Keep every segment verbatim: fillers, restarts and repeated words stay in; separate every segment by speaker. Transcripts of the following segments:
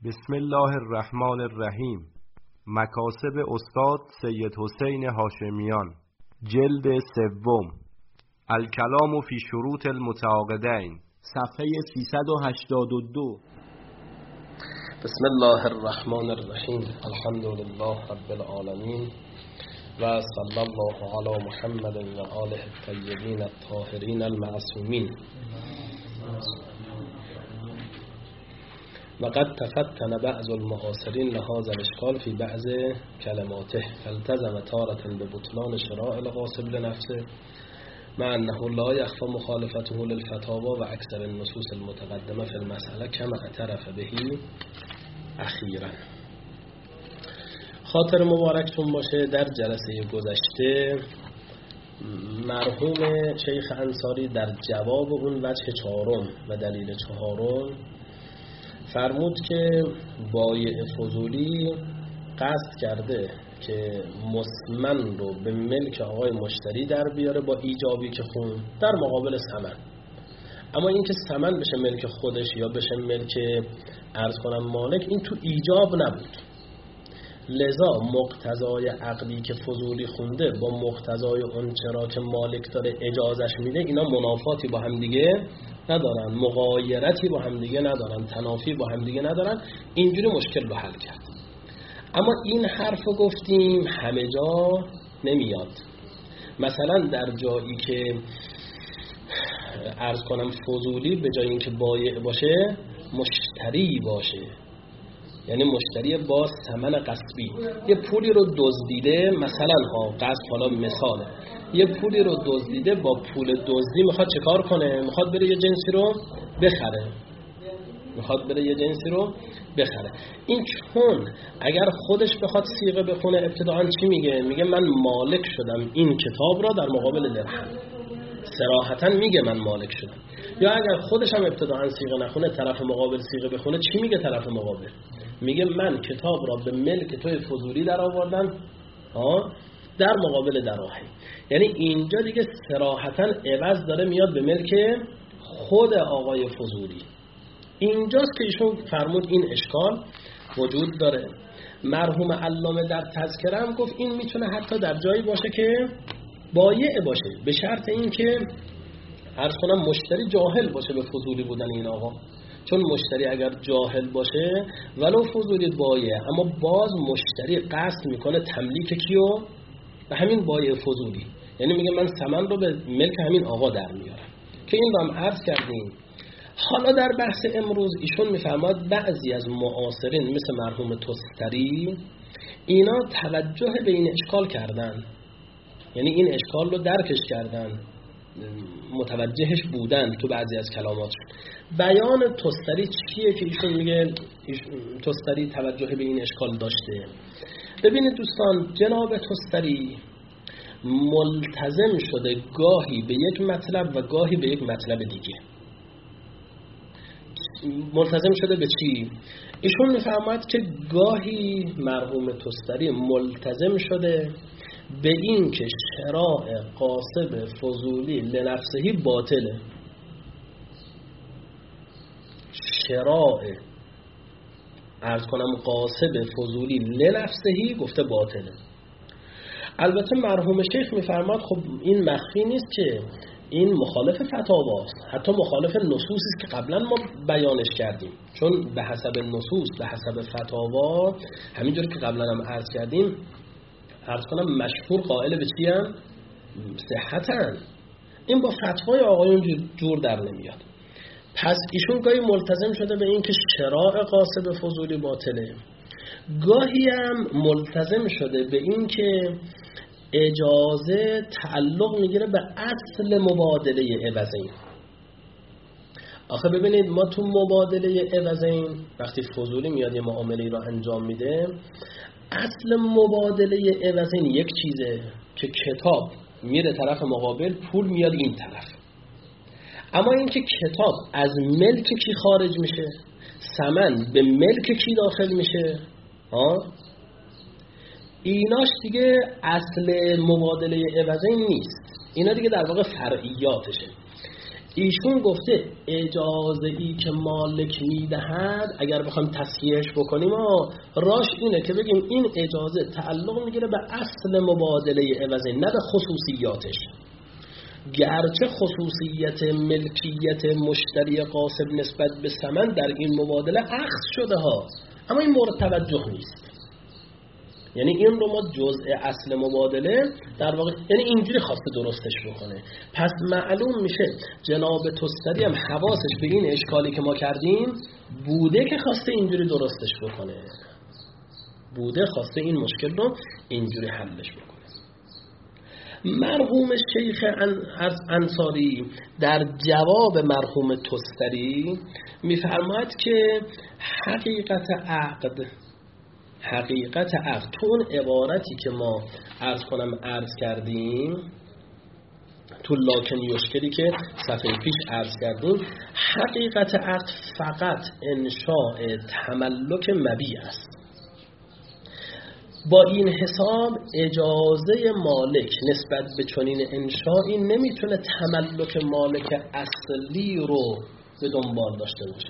Speaker 1: بسم الله الرحمن الرحیم. مکاسب استاد سید حسین هاشمیان، جلد سوم، الکلام فی شروط المتعاقدین، صفحه سیصد و هشتاد و دو.
Speaker 2: بسم الله الرحمن الرحیم. الحمد لله رب العالمین و صلی الله علی محمد و آله الطیبین الطاهرین المعصومین. وقد تفتن بعض المعاصرین لهذا الاشکال فی بعض کلماته فالتزم تارة ببطلان شراء الغاصب لنفسه مع انه لا يخفى مخالفته للفتاوى و اکثر النصوص المتقدمه فی المسأله كما اعترف به اخیرا. خاطر مبارکتون باشه، در جلسه گذشته مرحوم شیخ انصاری در جواب اون وجه چهارم و دلیل چهارم فرمود که بایع فضولی قصد کرده که مسمن رو به ملک آقای مشتری در بیاره با ایجابی که خون در مقابل ثمن، اما این که ثمن بشه ملک خودش یا بشه ملک عرض کنم مالک، این تو ایجاب نبود. لذا مقتضای عقدی که فضولی خونده با مقتضای اون چرا که مالک داره اجازش میده، اینا منافاتی با هم دیگه ندارن، مغایرتی با هم دیگه ندارن، تنافی با هم دیگه ندارن. اینجوری مشکل رو حل کرد. اما این حرف رو گفتیم همه جا نمیاد. مثلا در جایی که عرض کنم فضولی به جای اینکه بایع باشه مشتری باشه، یعنی مشتری با ثمن غصبی، یه پولی رو دزدیده، مثلا ها قصد، حالا مثاله، یه پولی رو دزدیده، با پول دزدی میخواد چه کار کنه؟ میخواد بره یه جنسی رو بخره میخواد بره یه جنسی رو بخره. این چون اگر خودش بخواد صیغه بخونه ابتداعا چی میگه؟ میگه من مالک شدم این کتاب را در مقابل درهم. صراحتا میگه من مالک شدم. یا اگر خودش هم ابتداعا صیغه نخونه، طرف مقابل صیغه بخونه، چی میگه طرف مقابل؟ میگه من کتاب را به ملک توی فضولی در آوردم ها در مقابل دراهم. یعنی اینجا دیگه صراحتا عوض داره میاد به ملک خود آقای فضولی. اینجاست که ایشون فرمود این اشکال وجود داره. مرحوم علامه در تذکره هم گفت این میتونه حتی در جایی باشه که بایع باشه، به شرط این که عرض کنم مشتری جاهل باشه به فضولی بودن این آقا. چون مشتری اگر جاهل باشه ولو فضولی بایع، اما باز مشتری قصد میکنه تملیک کیو؟ به همین بایع فضولی. یعنی میگه من ثمن رو به ملک همین آقا در میارم، که این رو هم عرض کردیم. حالا در بحث امروز ایشون میفرماد بعضی از معاصرین مثل مرحوم تستری اینا توجه به این اشکال کردن، یعنی این اشکال رو درکش کردن، متوجهش بودن تو بعضی از کلاماتشون. بیان تستری چیه که ایشون میگه تستری توجه به این اشکال داشته؟ ببینید دوستان، جناب تستری ملتزم شده گاهی به یک مطلب و گاهی به یک مطلب دیگه. ملتزم شده به چی؟ ایشون میفرماید که گاهی مرحوم تستری ملتزم شده به این که شراء غاصب فضولی لنفسهی باطله. شراء عرض کنم غاصب فضولی لنفسهی گفته باطله. البته مرحوم شیخ میفرماد خب این مخفی نیست که این مخالف فتاواست، حتی مخالف نصوصی است که قبلا ما بیانش کردیم. چون به حسب نصوص، به حسب فتاوا، همینجوری که قبلا هم عرض کردیم، عرض کنم مشهور قائل به چی هم؟ صحتن. این با فتوای آقایون جور در نمیاد. پس ایشون گاهی ملتزم شده به این که شراء غاصب فضولی باطله، گاهی هم ملتزم شده به این که اجازه تعلق میگیره به اصل مبادله عوضین. آخه ببینید ما تو مبادله عوضین وقتی فضولی میاد یه معامله رو انجام میده، اصل مبادله عوضین یک چیزه که کتاب میره طرف مقابل، پول میاد این طرف. اما این که کتاب از ملک کی خارج میشه، ثمن به ملک کی داخل میشه، ها، ایناش دیگه اصل مبادله عوضین نیست. اینا دیگه در واقع فرعیاتشه. ایشون گفته اجازه ای که مالک میدهد، اگر بخوایم تصحیحش بکنیم راش اینه که بگیم این اجازه تعلق میگیره به اصل مبادله عوضی، نه به خصوصیاتش. گرچه خصوصیت ملکیت مشتری قاصد نسبت به ثمن در این مبادله اخذ شده ها، اما این مورد توجه نیست. یعنی این رو ما جزء اصل مبادله در واقع، یعنی اینجوری خواسته درستش بکنه. پس معلوم میشه جناب تستری هم حواسش به این اشکالی که ما کردیم بوده که خواسته اینجوری درستش بکنه، بوده خواسته این مشکل رو اینجوری حلش بکنه. مرحوم شیخ انصاری در جواب مرحوم تستری میفرماید که حقیقت عقد حقیقت عقد تو اون عبارتی که ما عرض کنم عرض کردیم تو لاکن یشکلی که صفحه پیش عرض کردیم، حقیقت عقد فقط انشاء تملک مبیع است. با این حساب اجازه مالک نسبت به چنین انشایی نمیتونه تملک مالک اصلی رو به دنبال داشته باشه،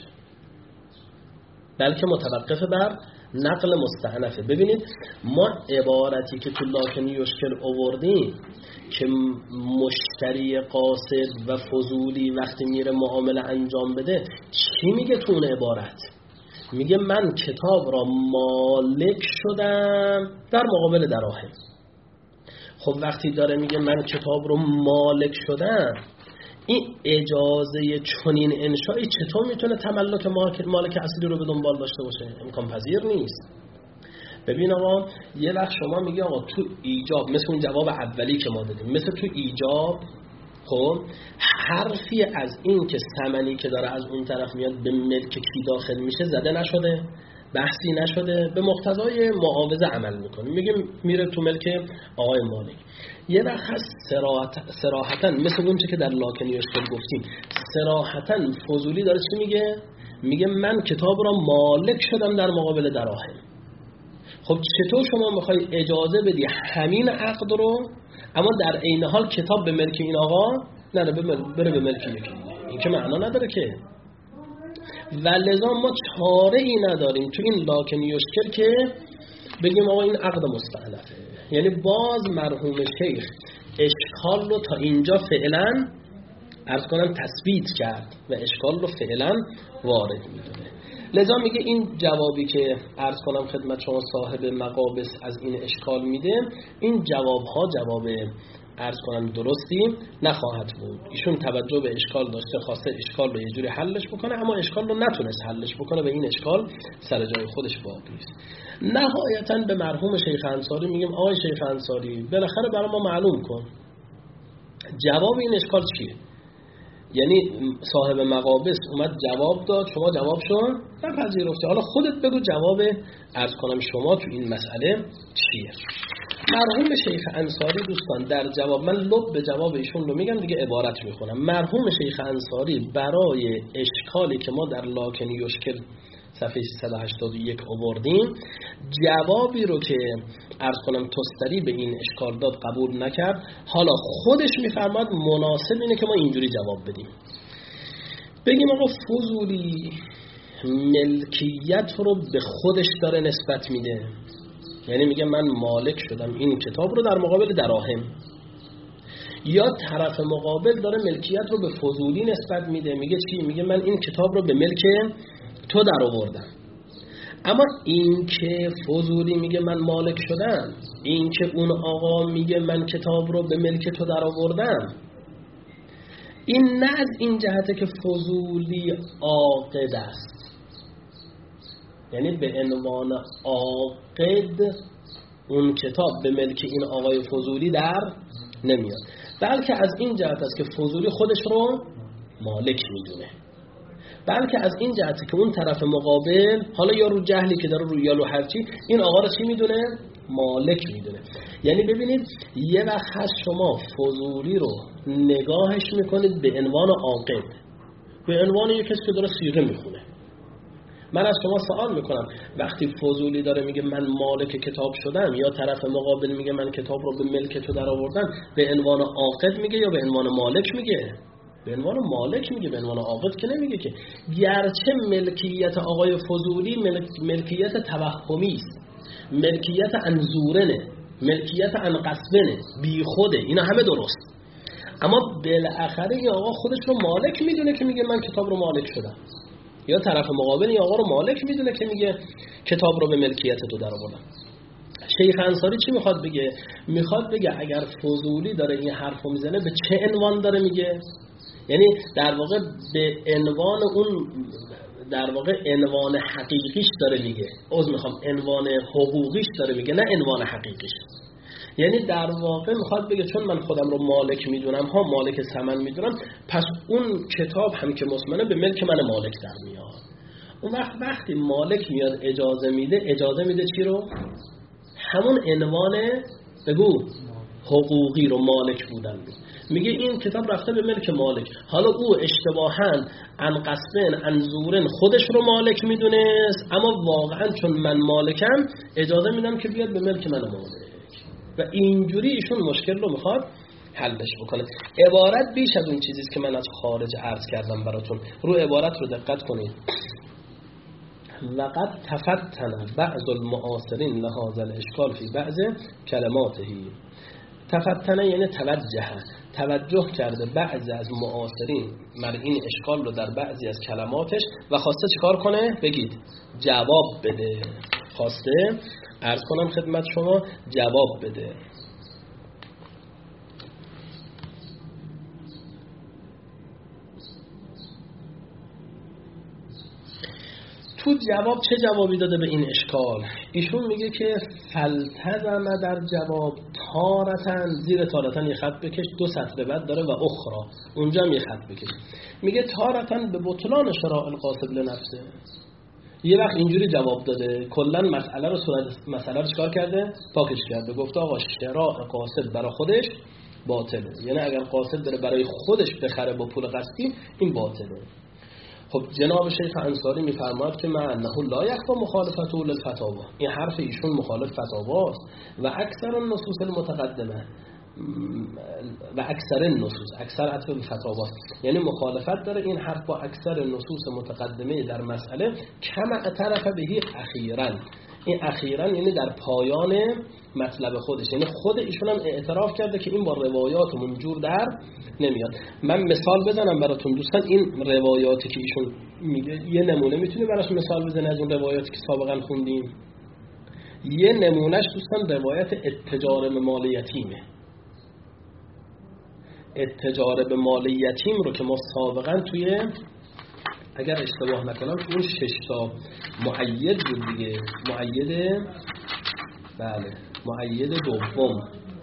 Speaker 2: بلکه متوقف بر نقل مستأنفه. ببینید ما عبارتی که تو لاکن یشکل آوردیم که مشتری قاصد و فضولی وقتی میره معامله انجام بده چی میگه تو اون عبارت؟ میگه من کتاب را مالک شدم در مقابل دراهم. خب وقتی داره میگه من کتاب رو مالک شدم، این اجازه چنین انشایی چطور میتونه تملک مالک اصلی رو به دنبال داشته باشه؟ امکان پذیر نیست. ببین آقا یه وقت شما میگه آقا تو ایجاب، مثل اون جواب اولی که ما دادیم، مثل تو ایجاب خب حرفی از این که ثمنی که داره از اون طرف میاد به ملک کی داخل میشه زده نشده، بحثی نشده، به مقتضای معاوضه عمل میکنه، میگه میره تو ملک آقای مالک. یه وقت هست صراحتاً مثل اون چه که در لاکن یشکل گفتیم، صراحتاً فضولی داره چی میگه؟ میگه من کتاب را مالک شدم در مقابل دراهم. خب چطور شما میخوای اجازه بدی همین عقد رو اما در عین حال کتاب به ملک این آقا نه بره به ملک یکی؟ این که معنا نداره که. و لذا ما چاره ای نداریم تو این لاکن یشکل که بگیم آقا این عقد مستأنفه. یعنی باز مرحوم شیخ اشکال رو تا اینجا فعلا عرض کنم تثبیت کرد و اشکال رو فعلا وارد میدونه. لذا میگه این جوابی که عرض کنم خدمت شما صاحب مقابس از این اشکال میده، این جوابها جواب عرض کنم درستی نخواهد بود. ایشون توجه به اشکال داشته، خواسته اشکال رو یه جوری حلش بکنه اما اشکال رو نتونست حلش بکنه و این اشکال سر جای خودش باقی است. نهایتاً به مرحوم شیخ انصاری میگیم آقای شیخ انصاری بالاخره برای ما معلوم کن جواب این اشکال چیه. یعنی صاحب مقابس اومد جواب داد، شما جوابشو نپذیرفتی، حالا خودت بگو جواب عرض کنم شما تو این مسئله چیه. مرحوم شیخ انصاری دوستان در جواب، من لب به جواب ایشون رو میگم دیگه عبارت میخونم. مرحوم شیخ انصاری برای اشکالی که ما در لاکن یشکل صفحه سیصد و هشتاد و یک آوردیم، جوابی رو که عرض کنم تستری به این اشکال داد قبول نکرد. حالا خودش میفرماد مناسب اینه که ما اینجوری جواب بدیم، بگیم آقا فضولی ملکیت رو به خودش داره نسبت میده، یعنی میگه من مالک شدم این کتاب رو در مقابل دراهم، یا طرف مقابل داره ملکیت رو به فضولی نسبت میده، میگه چی؟ میگه من این کتاب رو به ملک تو در آوردم. اما این که فضولی میگه من مالک شدم، این که اون آقا میگه من کتاب رو به ملک تو در آوردم، این نه از این جهته که فضولی عاقد است، یعنی به عنوان عاقد اون کتاب به ملک این آقای فضولی در نمیاد، بلکه از این جهت است که فضولی خودش رو مالک میدونه، بلکه از این جهته که اون طرف مقابل حالا یا رو جهلی که داره رو یا رو هرچی این آقا رو چی میدونه؟ مالک میدونه. یعنی ببینید یه وقت هست شما فضولی رو نگاهش میکنید به عنوان عاقد، به عنوان یک کسی که داره صیغه میخونه. من از شما سوال میکنم وقتی فضولی داره میگه من مالک کتاب شدم، یا طرف مقابل میگه من کتاب رو به ملک تو در آوردم، به عنوان عاقد میگه یا به عنوان مالک میگه؟ به عنوان مالک میگه، به عنوان عاقد که نمیگه که. گرچه ملکیت آقای فضولی ملک، ملکیت توهمی است، ملکیت انظورنه، ملکیت انقصبنه، بی خوده، اینا همه درست، اما بالاخره این آقا خودش رو مالک میدونه که میگه من کتاب رو مالک شدم، یا طرف مقابل این آقا رو مالک میدونه که میگه کتاب رو به ملکیت تو در آوردم. شیخ انصاری چی میخواد بگه؟ میخواد بگه اگر فضولی داره این حرفو میزنه به چه عنوان داره میگه؟ یعنی در واقع به عنوان اون، در واقع عنوان حقیقیش داره میگه، عذر میخوام، عنوان حقوقیش داره میگه، نه عنوان حقیقیش. یعنی در واقع میخواد بگه چون من خودم رو مالک میدونم ها، مالک ثمن میدونم، پس اون کتاب هم که مسلمه به ملک من مالک در میاد. اون وقت وقتی مالک میاد اجازه میده، اجازه میده چی رو؟ همون عنوان بگو حقوقی رو، مالک بودن رو. میگه این کتاب رفته به ملک مالک، حالا او اشتباهاً انقصبن انظورن خودش رو مالک میدونست، اما واقعاً چون من مالکم اجازه میدم که بیاد به ملک من مالک، و اینجوری ایشون مشکل رو میخواد حلش بکنه. عبارت بیش از اون چیزیست که من از خارج عرض کردم براتون، رو عبارت رو دقت کنید. لقد تفتن بعض المعاصرین لهذا الاشکال فی بعض کلماته. تفتنه یعنی توجه، توجه کرده بعضی از معاصرین مر این اشکال رو در بعضی از کلماتش، و خواسته چیکار کنه؟ بگید جواب بده. خواسته عرض کنم خدمت شما جواب بده. تو جواب چه جوابی داده به این اشکال؟ ایشون میگه که فلتزم در جواب تارتن، زیر تارتن یه خط بکش، دو سطر بعد داره و اخرى، اونجا هم یه خط بکش. میگه تارتن به بطلان شراء القاصد لنفسه. یه وقت اینجوری جواب داده، کلا مسئله رو صورت مسئله رو چیکار کرده؟ پاکش کرده، گفته آقا شراء قاصد برای خودش باطله، یعنی اگر قاصد بره برای خودش بخره با پول قسطی این باطله. خب جناب شیخ انصاری میفرماد که من انه لا یخفی مخالفته للفتاوا، این حرف ایشون مخالف فتاواست، و اکثر النصوص المتقدمه و اکثر النصوص، اکثر حتی به فتاواست، یعنی مخالفت داره این حرف با اکثر نصوص متقدمه در مسئله. کما اعترف بهی اخیراً، این اخیراً یعنی در پایان مطلب خودش، یعنی خود ایشون هم اعتراف کرده که این با روایاتمون جور در نمیاد. من مثال بزنم براتون دوستان، این روایاتی که ایشون میگه یه نمونه میتونی براش مثال بزنی از اون روایاتی که سابقا خوندیم. یه نمونهش دوستان روایت اتجار به مال یتیمه. اتجار به مال یتیم رو که ما سابقا توی، اگر اشتباه نکنم اون شش تا مؤید بود دیگه، مؤید بله مؤید دوم،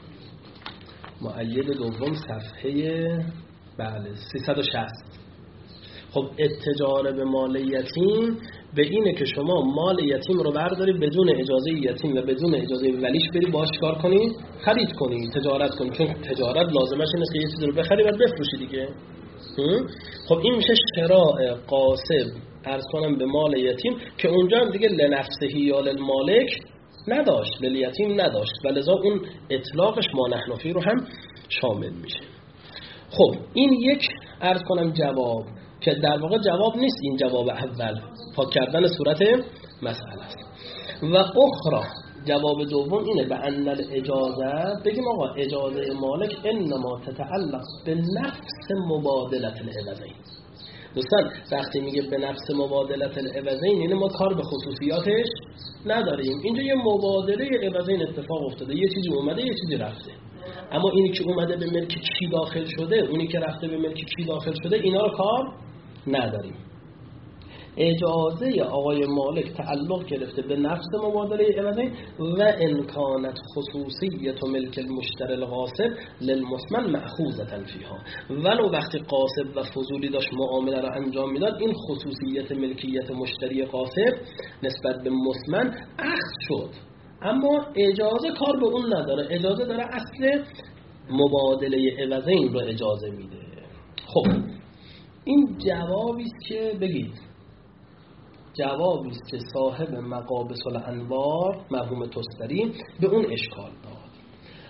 Speaker 2: مؤید دوم صفحه بله سیصد و شصت. خب اتجار به مال یتیم به اینه که شما مال یتیم رو برداری بدون اجازه یتیم و بدون اجازه ولیش بری باش کار کنی، خرید کنی، تجارت کنی، چون تجارت لازمش اینه که یه چیزی رو بخری بعد بفروشی دیگه. خب این میشه شراء قاصب عرض کنم به مال یتیم، که اونجا هم دیگه لنفسهی یا للمالک نداشت، للیتیم نداشت، و لذا اون اطلاقش ما نحنفی رو هم شامل میشه. خب این یک عرض کنم جواب که در واقع جواب نیست، این جواب اول پاک کردن صورت مسئله است. و اخرى جواب دوم اینه به ان الاجازه، بگیم آقا اجازه مالک انما تتعلق به نفس مبادلت العوضین. دوستان وقتی میگه به نفس مبادلت العوضین یعنی ما کار به خصوصیاتش نداریم، اینجا یه مبادله عوضین اتفاق افتاده، یه چیزی اومده یه چیزی رفته، اما اینی که اومده به ملک کی داخل شده، اونی که رفته به ملک کی داخل شده، اینا رو کار نداریم. اجازه آقای مالک تعلق گرفته به نفس مبادله عوضین و امکانت خصوصیت و ملک المشتری الغاصب للمسمن مأخوذة فیها، ولو وقتی قاصب و فضولی داشت معامله را انجام میداد این خصوصیت ملکیت مشتری قاصب نسبت به مسمن اخذ شد، اما اجازه کار به اون نداره، اجازه داره اصل مبادله عوضین رو اجازه میده. خب این جوابی است که بگید جوابی است که صاحب مقابس الانوار مرحوم تستری به اون اشکال داد.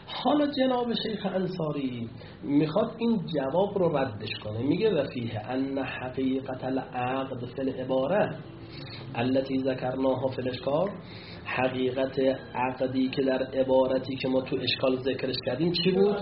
Speaker 2: حالا جناب شیخ انصاری میخواد این جواب رو ردش کنه، میگه و فیه ان حقیقت العقد فی العباره التي ذکرناها فی الاشکال، حقیقت عقدی که در عبارتی که ما تو اشکال ذکرش کردیم چی بود؟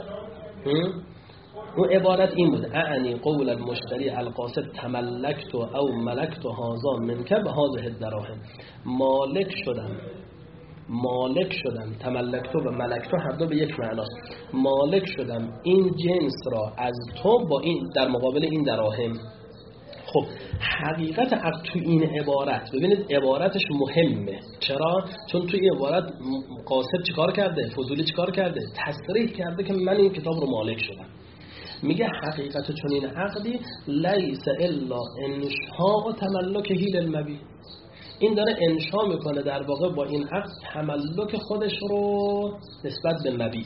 Speaker 2: اون عبارت این بود: اعنی قول المشتری القاصد تملکت او ملکت هذا منک به هذه الدراهم، مالک شدم مالک شدم تملکت و ملکت هر دو به یک معناست، مالک شدم این جنس را از تو با این در مقابل این دراهم. خب حقیقت عقد تو این عبارت، ببینید عبارتش مهمه. چرا؟ چون تو این عبارت قاصد چیکار کرده؟ فضولی چیکار کرده؟ تصریح کرده که من این کتاب رو مالک شدم. میگه حقیقت چون این عقدی لیس الا انشاء و تملک هیل المبی، این داره انشاء میکنه در واقع با این عقد تملک خودش رو نسبت به مبی.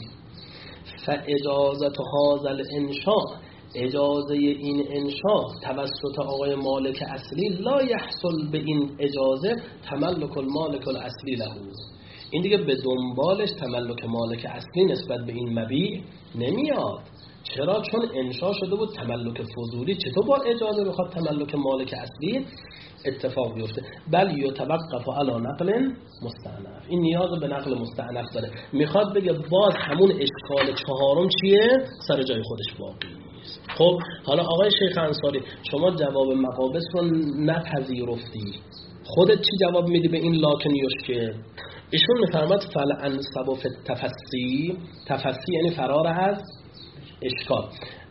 Speaker 2: فاجازت هذا الانشاء، اجازه این انشاء توسط آقای مالک اصلی، لا یحصل به این اجازه تملک المالک الاصلی له، این دیگه به دنبالش تملک مالک اصلی نسبت به این مبیع نمیاد. چرا؟ چون انشاء شده بود تملک فضولی، چطور با اجازه بخواد تملک مالک اصلی اتفاق بیفته؟ بل یتوقف علی نقل مستأنف، این نیاز به نقل مستأنف داره. میخواد بگه باز همون اشکال چهارم چیه؟ سر جای خودش باقی نیست. خب حالا آقای شیخ انصاری شما جواب مقابس رو نپذیرفتی، خودت چی جواب میدی به این لاکنیوش که ایشون میفرماد فل انسب فی التفصی، تفصی یعنی فرار از اشکال،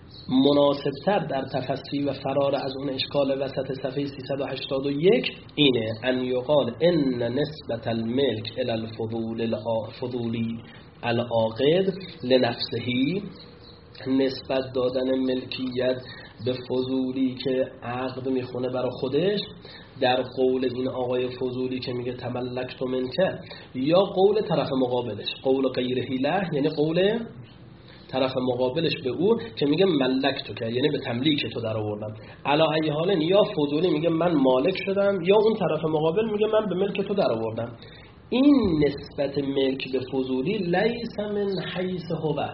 Speaker 2: مناسبتر در تفصیل و فرار از اون اشکال وسط صفحه سیصد و هشتاد و یک اینه ان یقال ان نسبت الملک الى الفضول الفضولی العاقد لنفسه، نسبت دادن ملکیت به فضولی که عقد میخونه برای خودش، در قول این آقای فضولی که میگه تملکت منک، یا قول طرف مقابلش قول غیره له، یعنی قول طرف مقابلش به او که میگه ملک تو که یعنی به تملیک تو در آوردم. علا ای حال یا فضولی میگه من مالک شدم، یا اون طرف مقابل میگه من به ملک تو در آوردم. این نسبت ملک به فضولی لیس من حیث هو،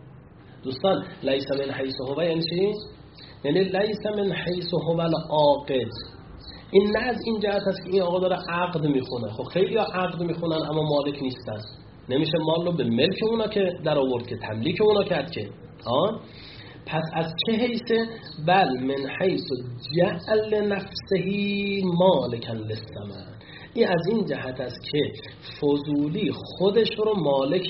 Speaker 2: دوستان لیس من حیث هو یعنی چی؟ یعنی لیس من حیث هو العاقد، این نه از این جهت است که این آقا داره عقد میخونه. خب خیلی ها عقد میخونن اما مالک نیستن، نمیشه مال رو به ملک اونا که در آورد که تملیک اونا کرد که آه؟ پس از چه حیثه؟ بل من حیث جعل نفسهی مالکا للثمن، این از این جهت است که فضولی خودش رو مالک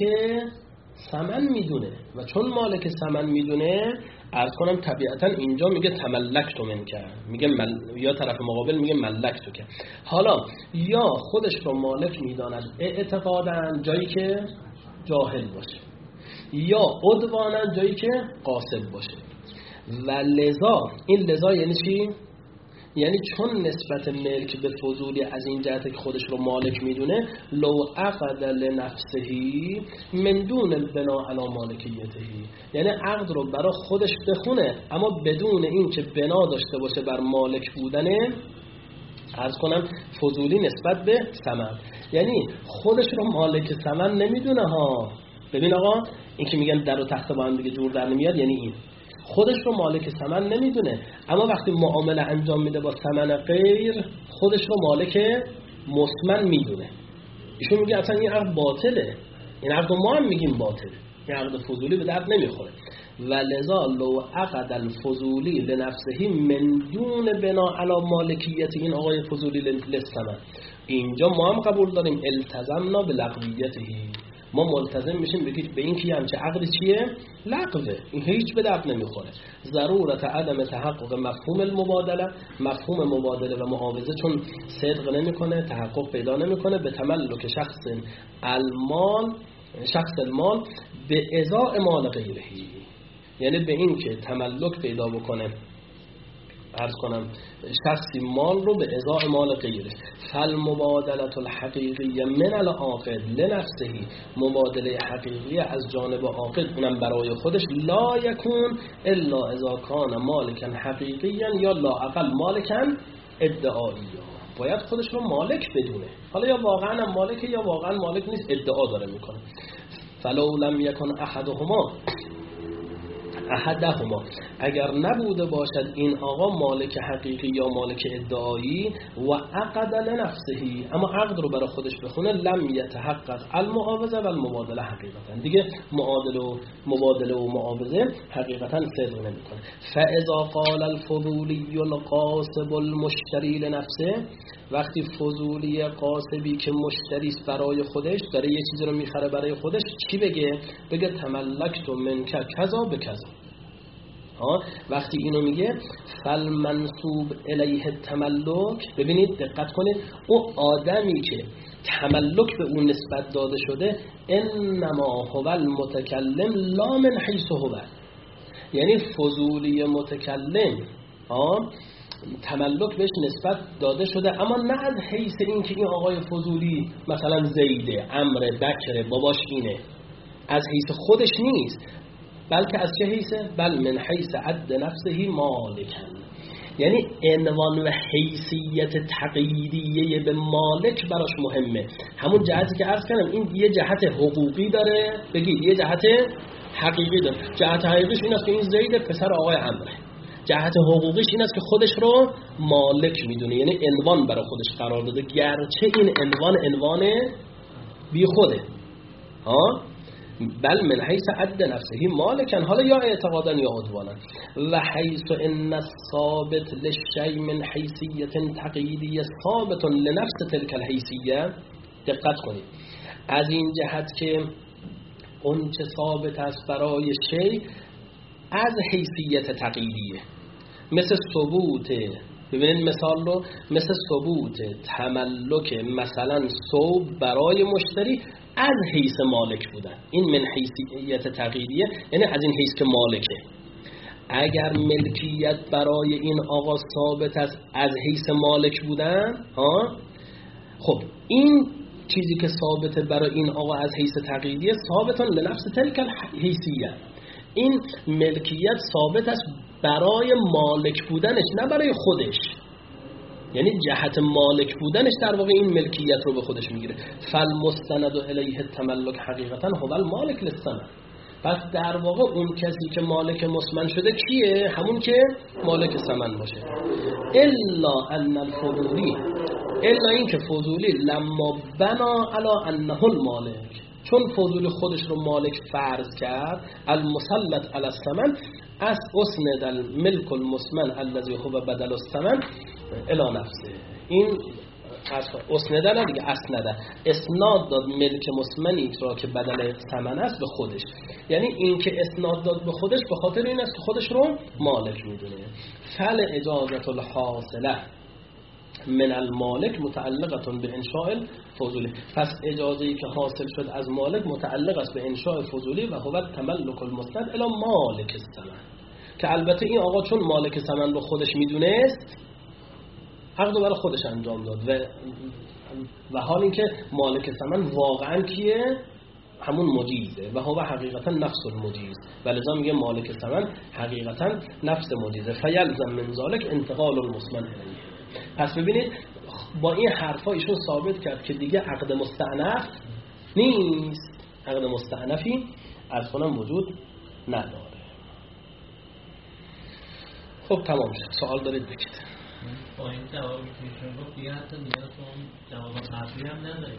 Speaker 2: ثمن میدونه و چون مالک ثمن میدونه عرض کنم طبیعتا اینجا میگه تملکت من که میگه مل... یا طرف مقابل میگه ملکت که. حالا یا خودش رو مالک میداند اعتقاداً جایی که جاهل باشه، یا عدواناً جایی که قاصد باشه. و لذا این لذا یعنی چی؟ یعنی چون نسبت ملک به فضولی از این جهت که خودش رو مالک میدونه، لو عقد لنفسهی من دون البناء علی مالکیتهی، یعنی عقد رو برای خودش بخونه اما بدون این که بنا داشته باشه بر مالک بودنه، عرض کنم فضولی نسبت به ثمن، یعنی خودش رو مالک ثمن نمیدونه ها. ببین آقا این که میگن در و تخت با هم دیگه جور در نمیاد، یعنی این خودش رو مالک ثمن نمیدونه اما وقتی معامله انجام میده با ثمن غیر خودش رو مالک مثمن میدونه. ایشون میگه اصلا این عقد باطله، این عقد ما هم میگیم باطله، این عقد فضولی به درد نمیخوره. و لذا لو عقد الفضولی لنفسه من دون بنا علی مالکیت این آقای فضولی للثمن، اینجا ما هم قبول داریم التزمنا به لغویتهی، ما ملتزم میشیم بگید به این که همچه عقد چیه؟ لغوه، این هیچ به درد نمیخوره. ضرورت عدم تحقق مفهوم المبادله، مفهوم مبادله و معاوضه چون صدق نمیکنه، تحقق پیدا نمیکنه، به تملک شخص المال شخص المال به ازاء مال غیرهی، یعنی به این که تملک پیدا بکنه عرض کنم شخصی مال رو به ازاء مال غیره. فالمبادله الحقیقیه من العاقد لنفسه، مبادله حقیقی از جانب عاقد اونم برای خودش، لا یکون الا اذا کان مالکا حقیقیا یا لا اقل مالکا ادعائیا، باید خودش رو مالک بدونه، حالا یا واقعا مالکه یا واقعا مالک نیست ادعا داره میکنه. فلو لم یکن احدهما احدهما اگر نبوده باشد این آقا مالک حقیقی یا مالک ادعایی و عقد لنفسه، اما عقد رو برای خودش بخونه، لم یتحقق المعاوضه و المبادله حقیقتا، دیگه معادله و مبادله و معاوضه حقیقتا صدق نمیکنه. فاذا قال الفضولی القاسب المشتری لنفسه، وقتی فضولی قاسبی که مشتری است برای خودش، داره یه چیزی رو میخره برای خودش، چی بگه؟ بگه تملکت من کذا به کذا. ها وقتی اینو میگه فالمنسوب الیه التملک، ببینید دقت کنید، او آدمی که تملک به اون نسبت داده شده، انما هو المتکلم لا من حیث هو، یعنی فضولی متکلم ها تملک بهش نسبت داده شده، اما نه از حیث این که این آقای فضولی مثلا زیده، عمرو، بکر، باباش اینه، از حیث خودش نیست، بلکه از چه حیثه؟ بل من حیث عد نفسه مالکن، یعنی عنوان و حیثیت تقییدیه به مالک براش مهمه. همون جهتی که عرض کردم، این یه جهت حقوقی داره، بگید یه جهت حقیقی داره. جهت حقیقیش این است که این زید پسر آقای عمرو، جهت حقوقیش این است که خودش رو مالک میدونه، یعنی عنوان برای خودش قرار داده، گرچه این عنوان عنوان بی خوده. ها بل من حیث عد نفسه مالکن، حالا یا اعتقادا یا عدوانا. و حیث ان الثابت للشیء من حیثیت تقییدیه ثابت لنفس تلک الحیثیه، دقت کنید، از این جهت که اون چه ثابت است برای شیء از حیثیت تقییدیه، مثل ثبوت، ببینید مثال رو، مثل ثبوت تملک مثلا ثوب برای مشتری از حیث مالک بودن، این من حیثیت تقییدیه، یعنی از این حیث که مالکه. اگر ملکیت برای این آقا ثابت است از حیث مالک بودن، ها خب این چیزی که ثابته برای این آقا از حیث تقییدیه ثابتان لنفس تلک الحیثیه، این ملکیت ثابت است برای مالک بودنش، نه برای خودش، یعنی جهت مالک بودنش در واقع این ملکیت رو به خودش میگیره. فالمستند الیه التملک حقیقتا هو المالک للثمن، پس در واقع اون کسی که مالک مسمن شده کیه؟ همون که مالک ثمن باشه. الا ان الفضولی، الا این که فضولی لما بنا علی انه المالک، چون فضولی خودش رو مالک فرض کرد، المسلط علی الثمن، از اسند الملک المسمن الذی هو بدل الثمن الی نفسه، این اسنده نه دیگه، اسنده اسناد داد ملک مسمنی را که بدل ثمن است به خودش، یعنی این که اسناد داد به خودش به خاطر این است که خودش رو مالک میدونه. فل اجازت الحاصله من المالک متعلقه به انشاء فضولی، پس اجازه‌ای که حاصل شد از مالک متعلق است به انشاء فضولی و هو تملک المسند الی مالک الثمن، که البته این آقا چون مالک ثمن رو خودش میدونست عقد رو برای خودش انجام داد، و و حال این که مالک ثمن واقعا کیه؟ همون مجیزه، و هو حقیقتا نفس المجیز، و لذا میگه مالک ثمن حقیقتا نفس مجیزه. فیلزم من ذلک انتقال المسمن الیه. پس ببینید با این حرفا ایشون ثابت کرد که دیگه عقد مستأنف نیست، عقد مستأنفی از خودم وجود نداره. خب تمام شد. سوال دارید بگید.
Speaker 3: با این جوابی که ایشون گفت دیگه حتی نیاز به جواب قبلی هم نداریم.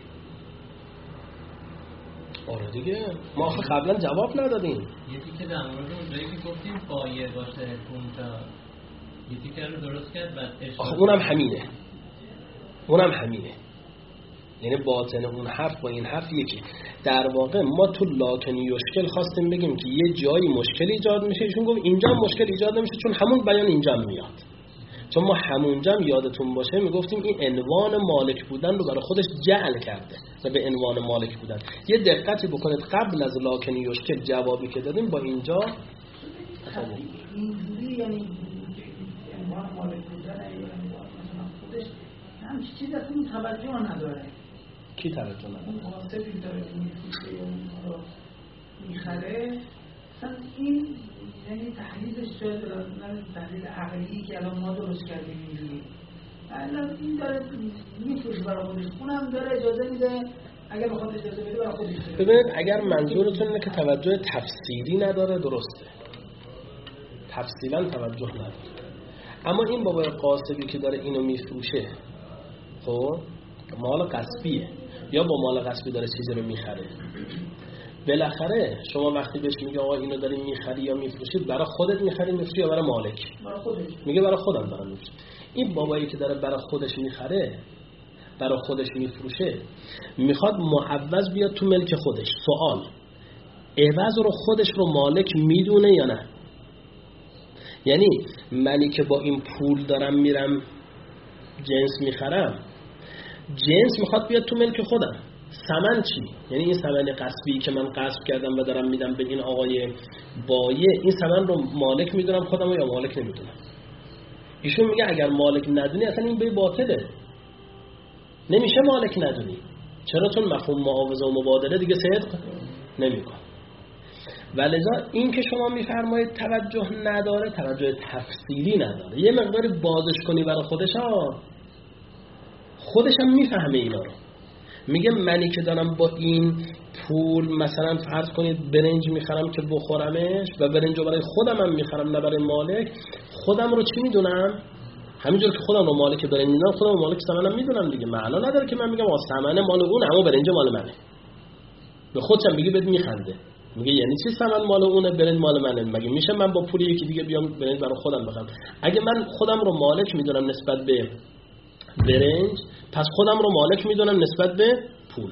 Speaker 2: آره دیگه ما آخه قبلا جواب ندادیم.
Speaker 3: یکی که در مورد اونجایی که گفتیم پایه باشه اونجا یکی که رو درست کرد بعد
Speaker 2: آخه اونم همینه، اونم همینه، یعنی باطن اون حرف با این حرف یکی. در واقع ما تو لکن یشکل خواستیم بگیم که یه جایی مشکل ایجاد میشه، ایشون گفت اینجا مشکل ایجاد نمیشه چون همون بیان اینجا میاد، چون ما همونجا یادتون باشه میگفتیم این عنوان مالک بودن رو برای خودش جعل کرده و به عنوان مالک بودن. یه دقتی بکنید قبل از لکن یشکل جوابی که دادیم با اینجا
Speaker 4: اینجوری، یعنی عنوان مالک بودن عنوان مثلا خودش همچی چیز از اون توجه نداره.
Speaker 2: کی توجه نداره؟
Speaker 4: اون قاسبی داره میفروشه یا اون رو میخره، مثلا این یعنی تحلیلش شاید تحلیل عقلی که الان ما درست کردیم اینجوری، الان این داره میفروشه برای خودش، اونم داره اجازه میده اگر بخواد اجازه بده برای خودش.
Speaker 2: ببینید اگر منظورتون اینه که توجه تفصیلی نداره درسته، تفصیلا توجه نداره. اما این بابای قاسبی که داره اینو میفروشه، خب مال غصبیه یا با مال غصبی داره چیزی رو میخره، بالاخره شما وقتی بهش میگه آقا اینو داری میخری یا میفروشی، برای خودت میخری میفروشی یا برای مالک؟
Speaker 4: برای خودش.
Speaker 2: میگه برای خودم دارم میفروشم. این بابایی که داره برای خودش میخره، برای خودش میفروشه، میخواد معوض بیاد تو ملک خودش. سوال، عوض رو خودش رو مالک میدونه یا نه؟ یعنی منی که با این پول دارم میرم جنس میخرم، جنس میخواد بیاد تو ملک خودم. ثمن چی؟ یعنی این ثمن غصبی که من غصب کردم و دارم میدم به این آقای بایع، این ثمن رو مالک میدونم خودم یا مالک نمیدونم؟ ایشون میگه اگر مالک ندونی اصلا این به باطله، نمیشه مالک ندونی. چرا؟ چون مفهوم معاوضه و مبادله دیگه صدق نمیکنه. ولذا این که شما میفرمایید توجه نداره، توجه تفصیلی نداره. یه مقداری بازش کنی برای خودش ها، خودش هم میفهمه اینا رو. میگه منی که دارم با این پول مثلا فرض کنید برنج میخرم که بخورمش و برنج رو برای خودم هم میخرم نه برای مالک، خودم رو چی میدونم؟ همینجور که خودم رو مالک برنج میدونم، خودم رو مالک ثمنم میدونم دیگه. معنا نداره که من میگم آ ثمن مال اون اما برنج مال منه. به خودم میگه بد میخنده، میگه یعنی چی ثمن مال اونه برنج مال منه؟ مگه میشه من با پول یکی دیگه بیام برنج برای خودم بخرم؟ اگه من خودم رو مالک میدونم نسبت به برنج، پس خودم رو مالک میدونم نسبت به پول.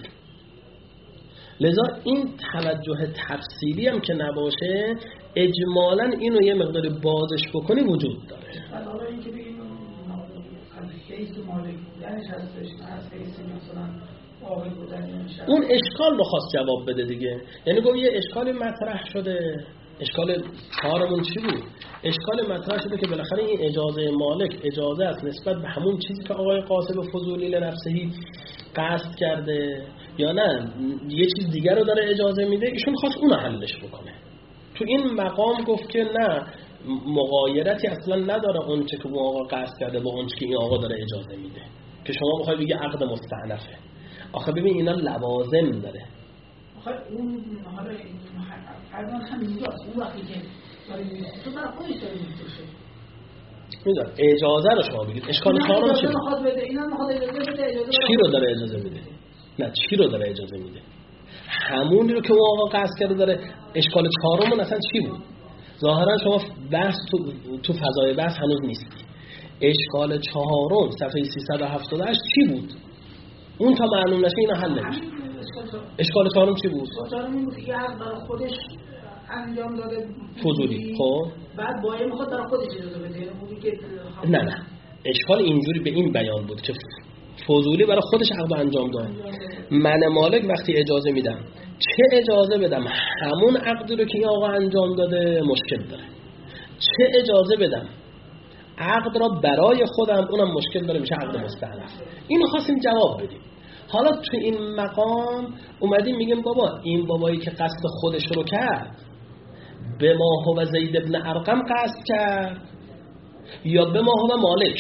Speaker 2: لذا این توجه تفصیلی هم که نباشه، اجمالاً اینو یه مقدار بازش بکنی وجود داره.
Speaker 4: حالا این که بگیم از حیث مالک بودنش هستش، از حیث مثلا آقای بودنش،
Speaker 2: اون اشکال رو خواست جواب بده دیگه. یعنی گفت یه اشکالی مطرح شده. اشکال کارمون چی بود؟ اشکال مطرح شده که بالاخره این اجازه مالک اجازه است نسبت به همون چیزی که آقای قاسم فضولی لنفسهی قصد کرده یا نه یه چیز دیگر رو داره اجازه میده. ایشون خواست اون رو حلش بکنه. تو این مقام گفت که نه، مغایرتی اصلا نداره اون چه که اون آقا قصد کرده با اون چه که این آقا داره اجازه میده، که شما بخوای بگی عقد مستأنفه. آخه ببین اینا لوازم داره.
Speaker 4: آخه اون حالا الان هم اینجاست، اون وقتی که تو برای خودش داری میفروشه
Speaker 2: میدونم اجازه رو شما بگید. اشکال کارم چیه؟
Speaker 4: اینا میخواد اجازه بده. اجازه
Speaker 2: چی رو داره اجازه میده؟ نه چی رو داره اجازه میده؟ همونی رو که اون آقا قصد کرده داره. اشکال چهارم اصلا چی بود؟ ظاهرا شما بحث تو تو فضای بحث هنوز نیستی. اشکال چهارم صفحه سیصد و هفتاد و هشت چی بود؟ اون تا معلوم نشه اینا حل نمیشه. اشکال چهارم چی بود؟
Speaker 4: چهارم این بود که عقد برای خودش انجام داده
Speaker 2: فضولی. خب
Speaker 4: بعد بایع میخواد برای خودش اجازه بده. که
Speaker 2: نه نه اشکال اینجوری به این بیان بود که فضولی برای خودش عقد انجام داد. من مالک وقتی اجازه میدم چه اجازه بدم؟ همون عقدی رو که این آقا انجام داده مشکل داره. چه اجازه بدم؟ عقد را برای خودم، اونم مشکل داره، میشه عقد مستأنف. اینو خواستیم جواب بدیم. حالا تو این مقام اومدیم میگیم بابا این بابایی که قصد خودش رو کرد به ما هو زید ابن ارقم قصد کرد یا به ما هو مالک؟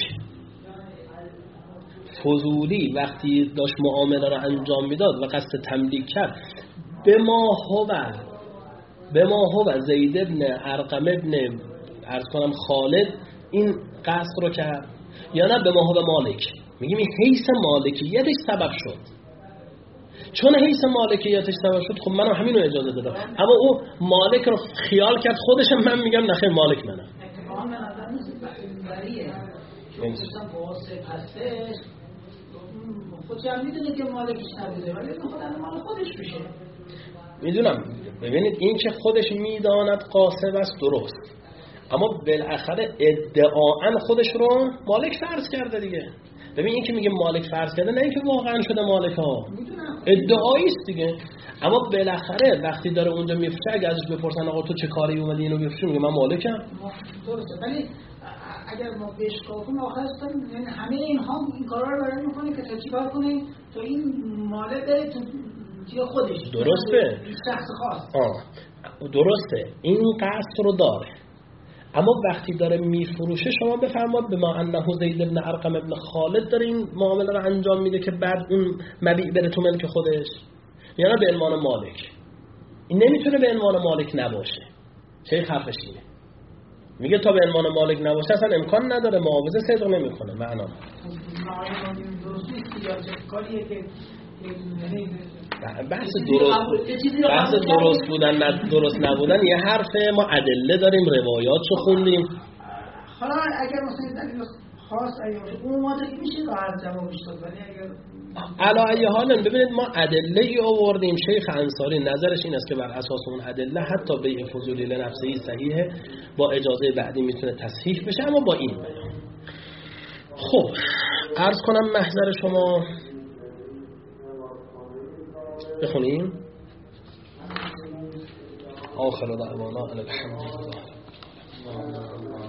Speaker 2: فضولی وقتی داشت معامله رو انجام میداد و قصد تملیک کرد به ما هو به ما هو زید ابن ارقم ابن عرض کنم خالد این قصد رو کرد یا نه به ما هو مالک؟ میگیم این حیث مالکیتش سبب شد. چون حیث مالکیتش سبب شد خب منم همین رو اجازه دادم. اما او مالک رو خیال کرد خودشم، من میگم نخیر مالک منم.
Speaker 4: اتفاقا من نظر نیست بریه چون خودشم واسه هستش خودش هم میدونه که مالکش نبوده ولی میخواد الان مال خودش بشه.
Speaker 2: میدونم. ببینید این که خودش میداند قاصد است درست، اما بالاخره ادعااً خودش رو مالک فرض کرده دیگه. ببین این که میگه مالک فرض کرده نه اینکه واقعا شده مالک ها، ادعایی است دیگه. اما بالاخره وقتی داره اونجا میفروشه اگه ازش بپرسن آقا تو چه کاری اومدی اینو بفروشی میگه من مالکم.
Speaker 4: درسته ولی اگر ما بهش کافون آخر هستن یعنی همه اینها این کارا رو برای میکنه که تا چیکار کنه تو این مالک بره تو چیه خودش.
Speaker 2: درسته.
Speaker 4: شخص خاص.
Speaker 2: آه درسته این قصد رو داره، اما وقتی داره میفروشه شما بفرماد به ما انه زید ابن ارقم ابن خالد داره این معامله رو انجام میده که بعد اون مبیع بره تو ملک خودش، یا نه به عنوان مالک. این نمیتونه به عنوان مالک نباشه. شیخ حرفش اینه، میگه تا به عنوان مالک نباشه اصلا امکان نداره، معاوضه صدق نمیکنه. معنا بحث درست بحث درست بودن نه درست نبودن یه حرفه. ما ادله داریم، روایاتشو خوندیم.
Speaker 4: حالا اگر مثلا دلیل خاص اگه اون مادر میشه راحت جوابش داد، ولی اگر
Speaker 2: علا ای حال ببینید ما ادله ای آوردیم. شیخ انصاری نظرش این است که بر اساس اون ادله حتی بیع فضولی لنفسه صحیحه، با اجازه بعدی میتونه تصحیح بشه، اما با این بیان. خب عرض کنم محضر شما بخونیم. آخر دعوانا الحمدلله.